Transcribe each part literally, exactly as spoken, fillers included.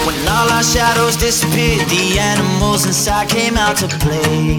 When all our shadows disappeared, the animals inside came out to play.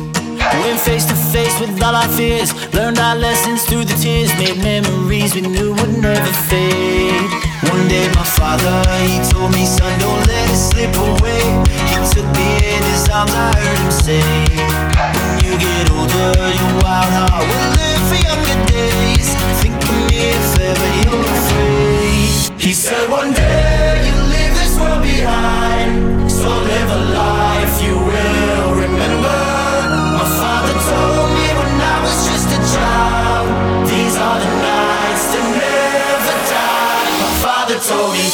Went face to face with all our fears, learned our lessons through the tears, made memories we knew would never fade. One day my father, he told me, son, don't let it slip away. He took me in his arms, I heard him say, when you get older, your wild heart will live for younger days. Think of me if ever you're afraid. He said one day you'll leave this world behind, so live a life you will remember. My father told me when I was just a child, these are the nights that never die. My father told me.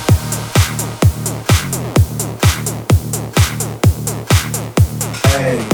Hey.